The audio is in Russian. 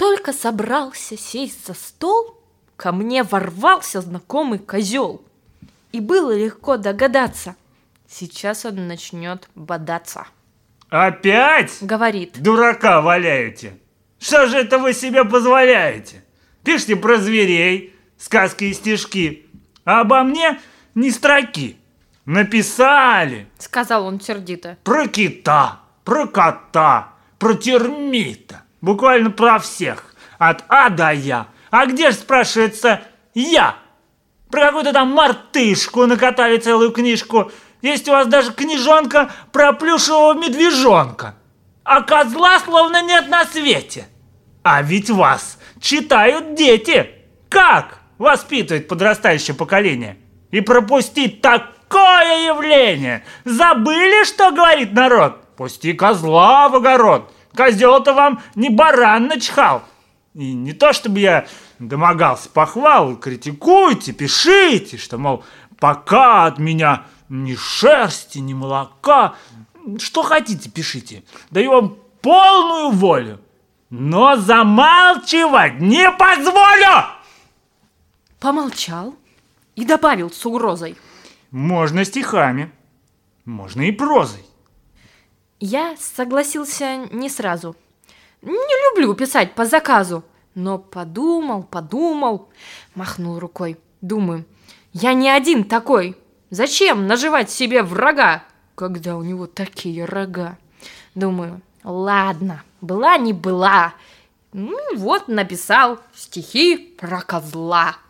только собрался сесть за стол, ко мне ворвался знакомый козел. И было легко догадаться, сейчас он начнет бодаться. «Опять?» — говорит. «Дурака валяете! Что же это вы себе позволяете? Пишите про зверей, сказки и стишки, а обо мне ни строки. Написали!» — сказал он сердито. «Про кита, про кота, про термита, буквально про всех, от А до Я. А где же, спрашивается, я? Про какую-то там мартышку накатали целую книжку. Есть у вас даже книжонка про плюшевого медвежонка. А козла словно нет на свете. А ведь вас читают дети. Как воспитывать подрастающее поколение? И пропустить такое явление? Забыли, что говорит народ? Пусти козла в огород. Козел-то вам не баран начхал. И не то, чтобы я домогался похвал, критикуйте, пишите, что, мол, пока от меня ни шерсти, ни молока. Что хотите, пишите. Даю вам полную волю. Но замалчивать не позволю!» Помолчал и добавил с угрозой. «Можно стихами, можно и прозой». Я согласился не сразу. Не люблю писать по заказу. Но подумал, махнул рукой. Думаю, я не один такой. Зачем наживать себе врага, когда у него такие рога? Думаю, ладно, была не была. Вот написал стихи про козла.